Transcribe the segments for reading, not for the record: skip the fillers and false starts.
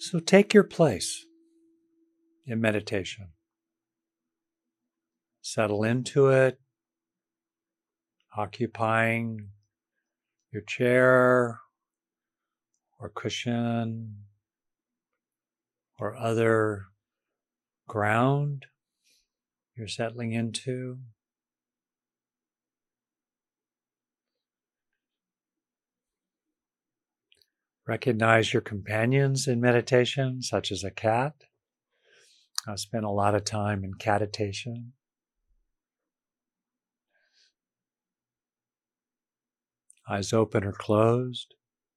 So take your place in meditation. Settle into it, occupying your chair or cushion or other ground you're settling into. Recognize your companions in meditation, such as a cat. I spend a lot of time in catitation. Eyes open or closed.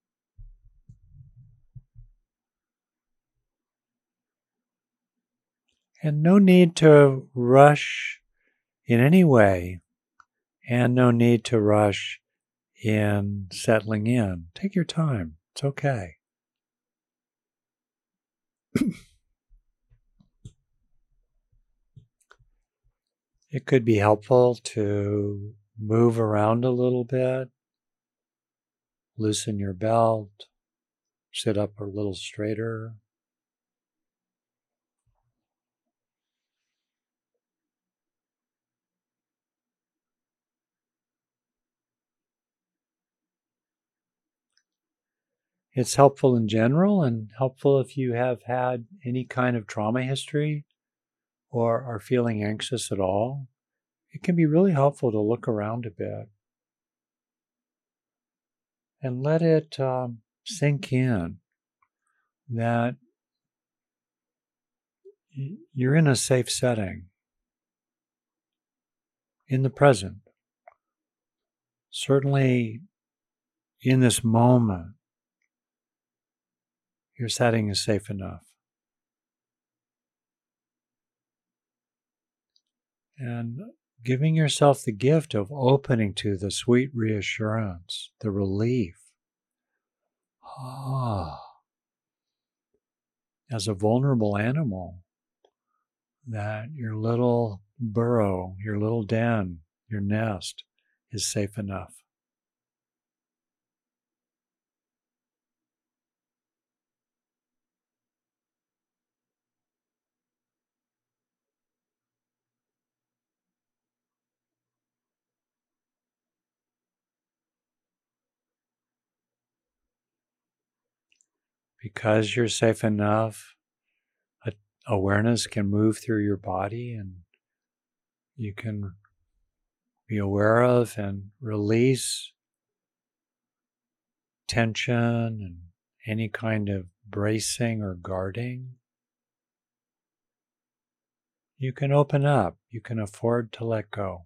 And no need to rush in any way, and no need to rush in settling in. Take your time. It's okay. It could be helpful to move around a little bit, loosen your belt, sit up a little straighter. It's helpful in general and helpful if you have had any kind of trauma history or are feeling anxious at all. It can be really helpful to look around a bit and let it sink in that you're in a safe setting, in the present. Certainly in this moment, your setting is safe enough. And giving yourself the gift of opening to the sweet reassurance, the relief. As a vulnerable animal, that your little burrow, your little den, your nest is safe enough. Because you're safe enough, awareness can move through your body and you can be aware of and release tension and any kind of bracing or guarding. You can open up. You can afford to let go.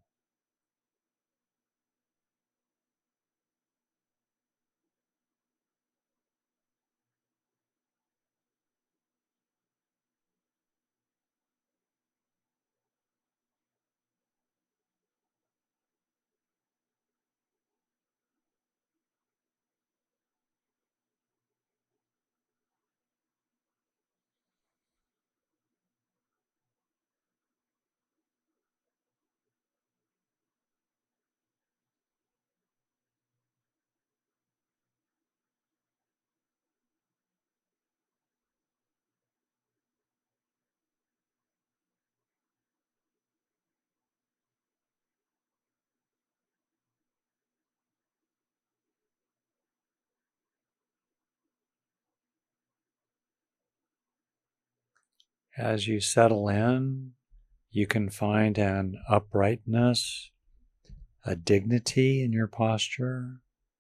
As you settle in, you can find an uprightness, a dignity in your posture,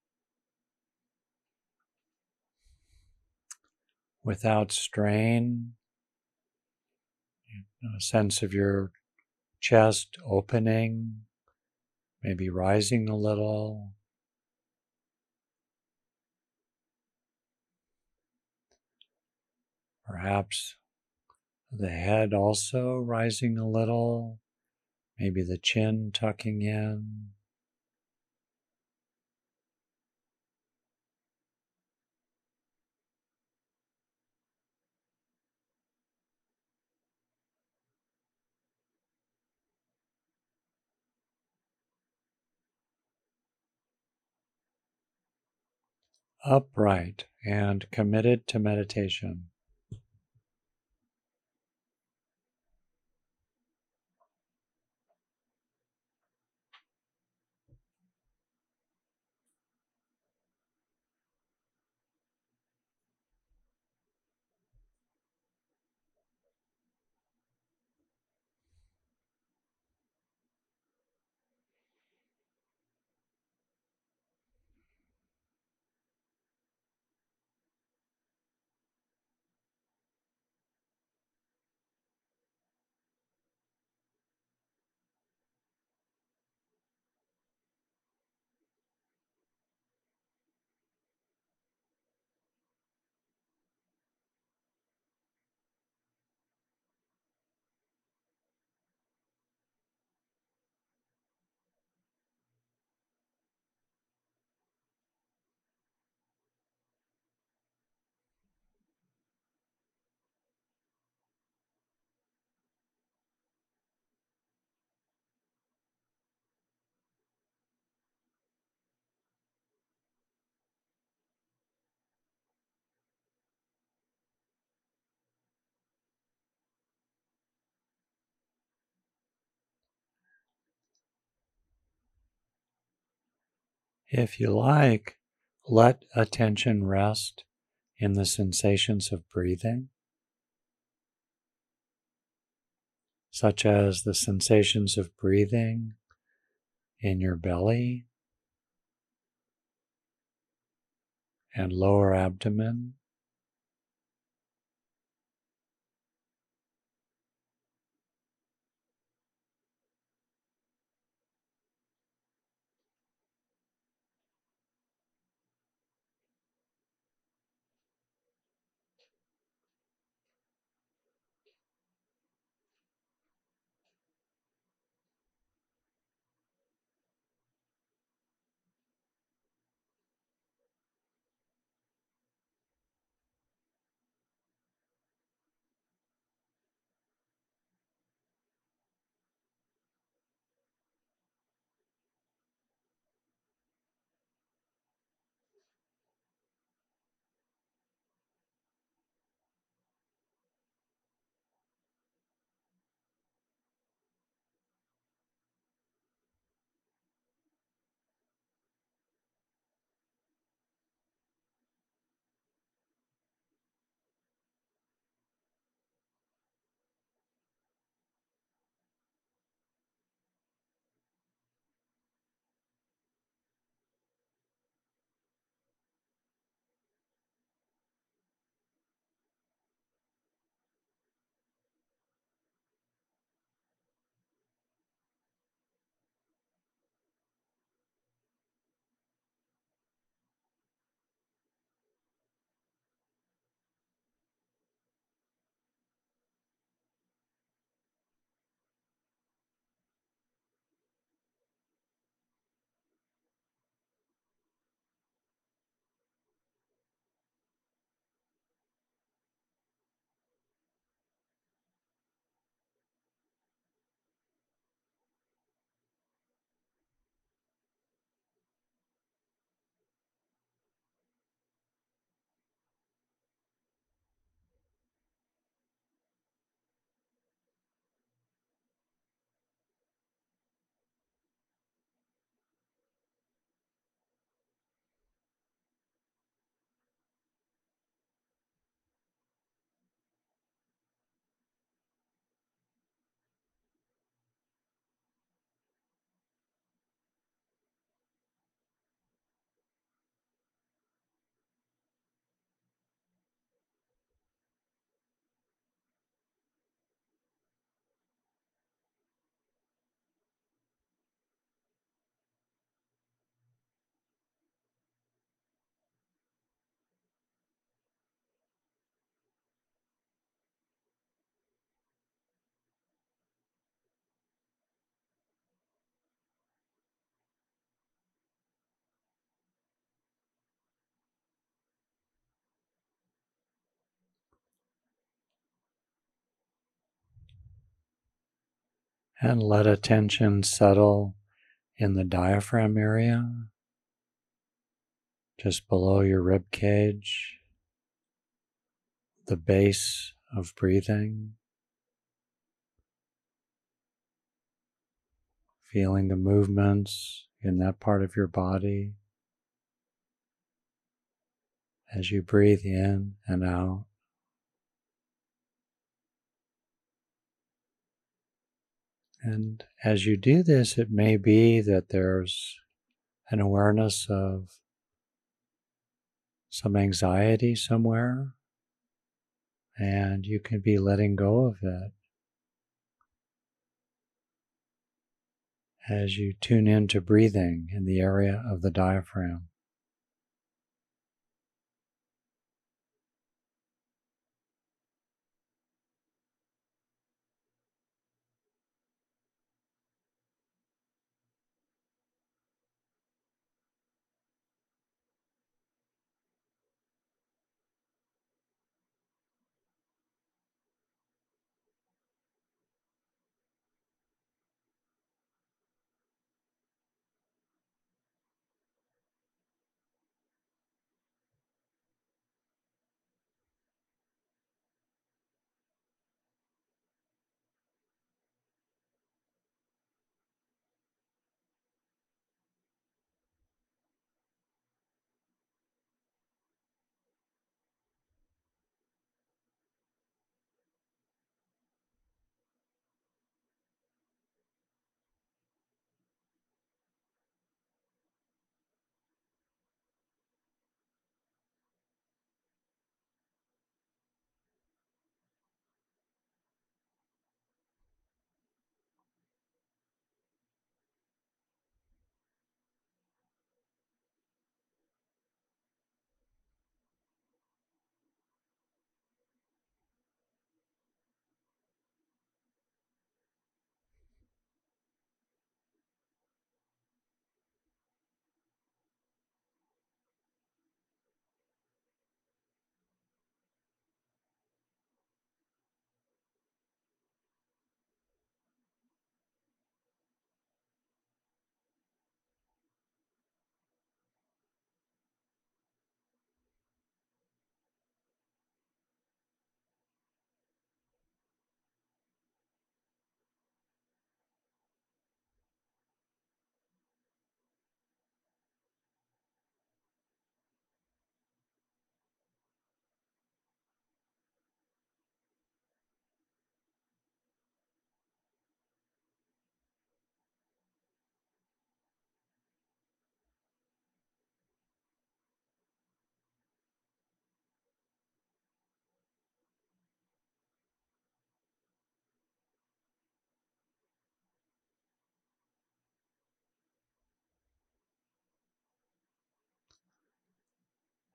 without strain, a sense of your chest opening, maybe rising a little. Perhaps the head also rising a little, maybe the chin tucking in. Upright and committed to meditation. If you like, let attention rest in the sensations of breathing, such as the sensations of breathing in your belly and lower abdomen. And let attention settle in the diaphragm area, just below your rib cage, the base of breathing, feeling the movements in that part of your body as you breathe in and out. And as you do this, it may be that there's an awareness of some anxiety somewhere, and you can be letting go of it as you tune into breathing in the area of the diaphragm.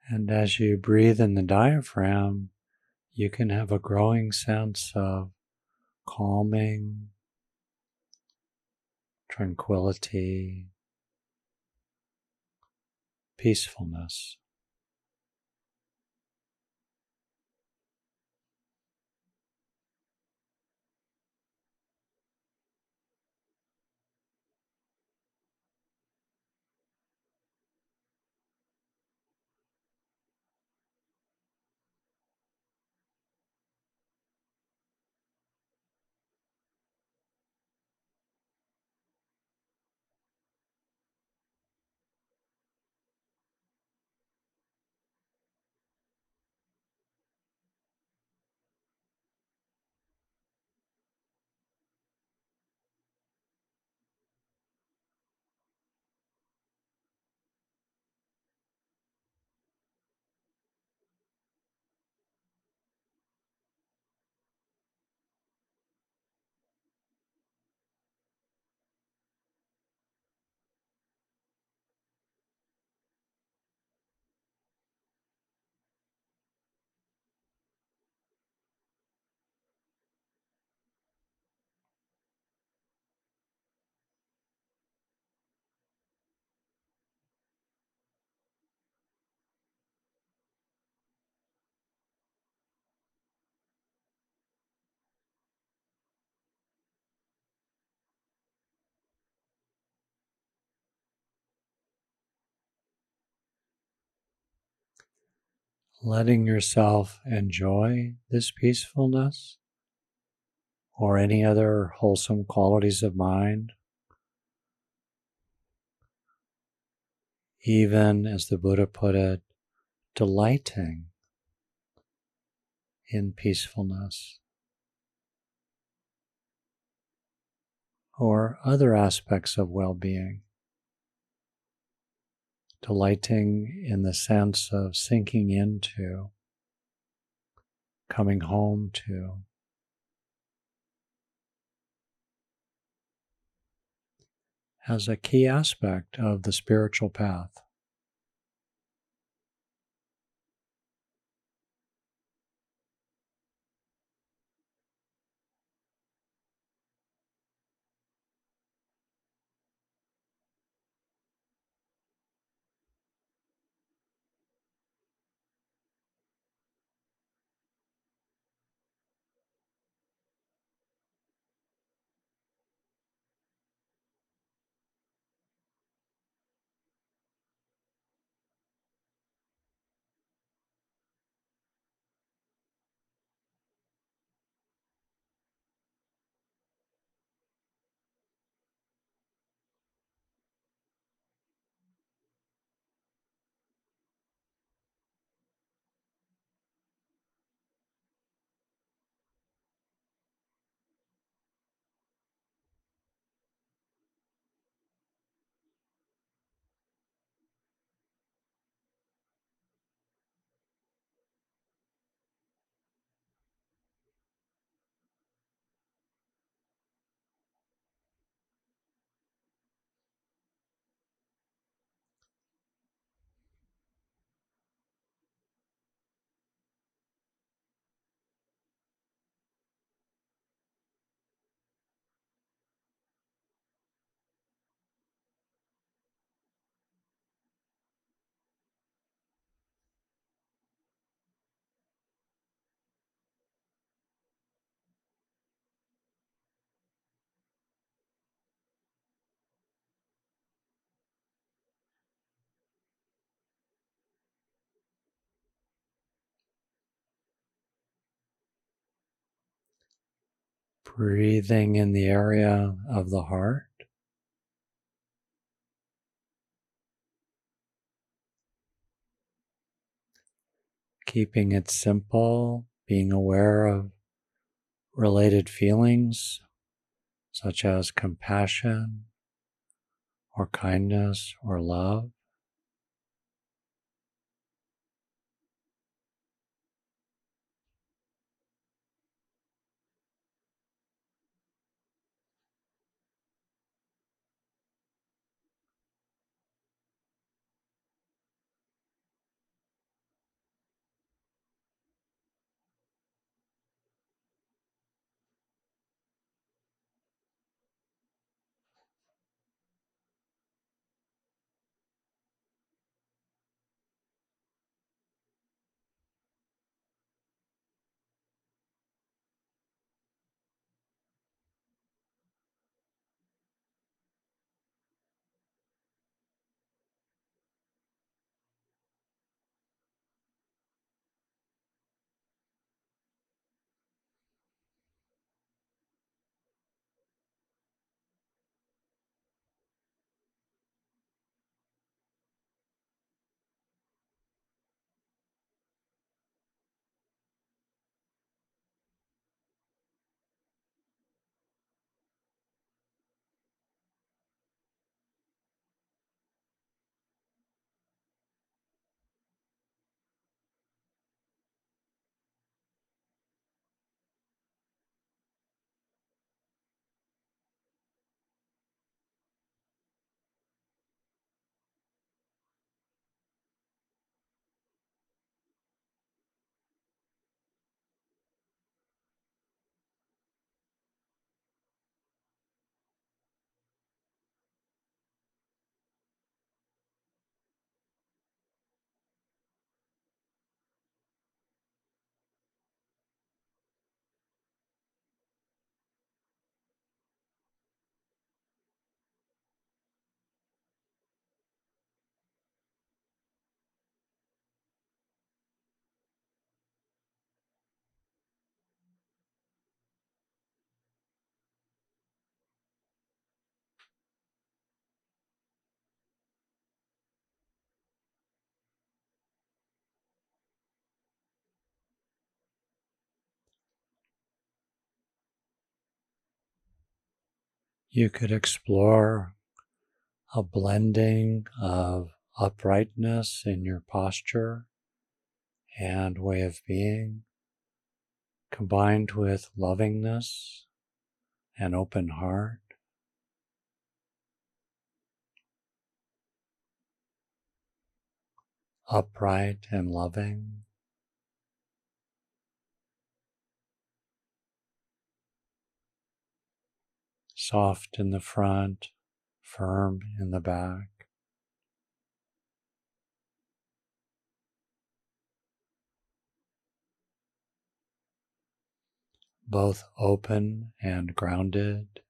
And as you breathe in the diaphragm, you can have a growing sense of calming, tranquility, peacefulness. Letting yourself enjoy this peacefulness or any other wholesome qualities of mind, even as the Buddha put it, delighting in peacefulness or other aspects of well-being. Delighting in the sense of sinking into, coming home to, as a key aspect of the spiritual path. Breathing in the area of the heart, keeping it simple, being aware of related feelings such as compassion or kindness or love. You could explore a blending of uprightness in your posture and way of being, combined with lovingness and open heart. Upright and loving. Soft in the front, firm in the back. Both open and grounded.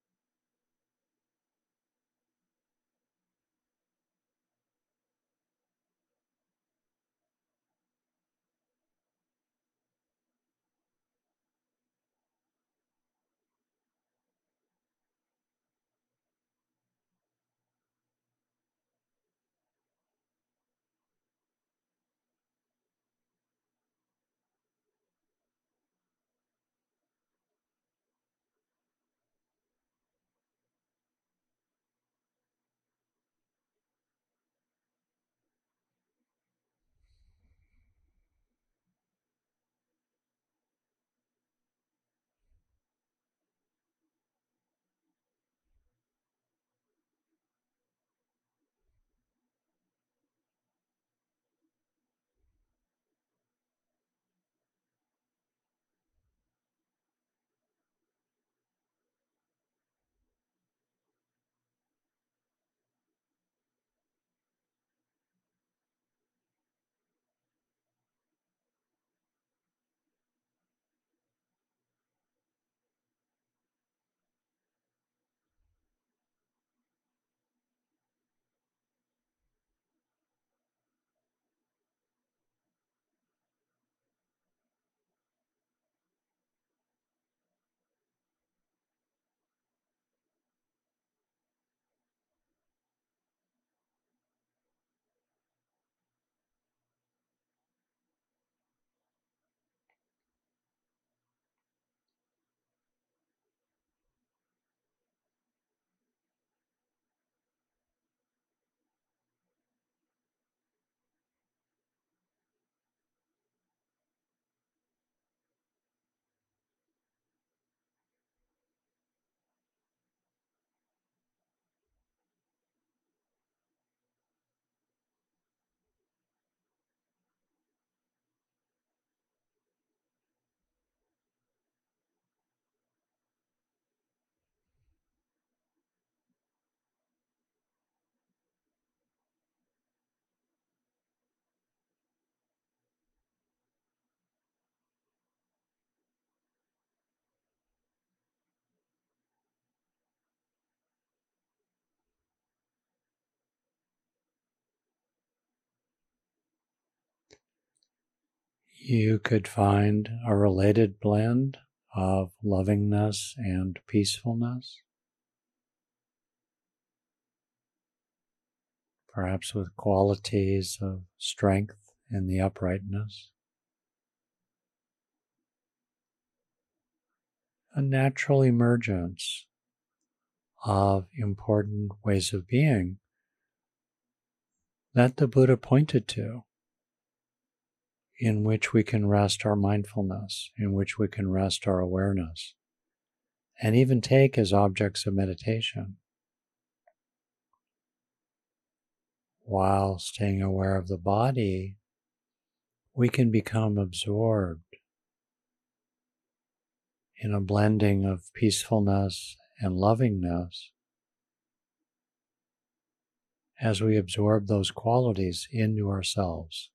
You could find a related blend of lovingness and peacefulness, perhaps with qualities of strength in the uprightness. A natural emergence of important ways of being that the Buddha pointed to, in which we can rest our mindfulness, in which we can rest our awareness, and even take as objects of meditation, while staying aware of the body. We can become absorbed in a blending of peacefulness and lovingness as we absorb those qualities into ourselves.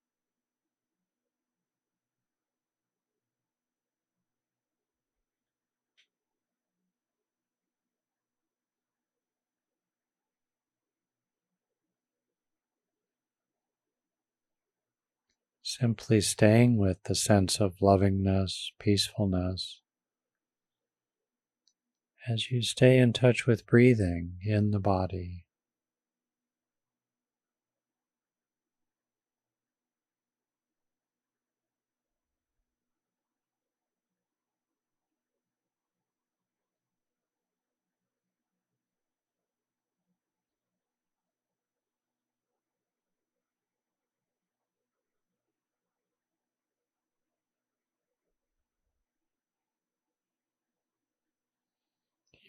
Simply staying with the sense of lovingness, peacefulness, as you stay in touch with breathing in the body.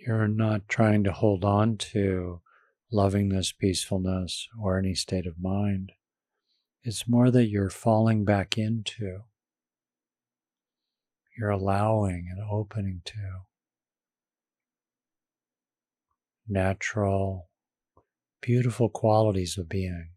You're not trying to hold on to lovingness, peacefulness, or any state of mind. It's more that you're falling back into, you're allowing and opening to natural, beautiful qualities of being.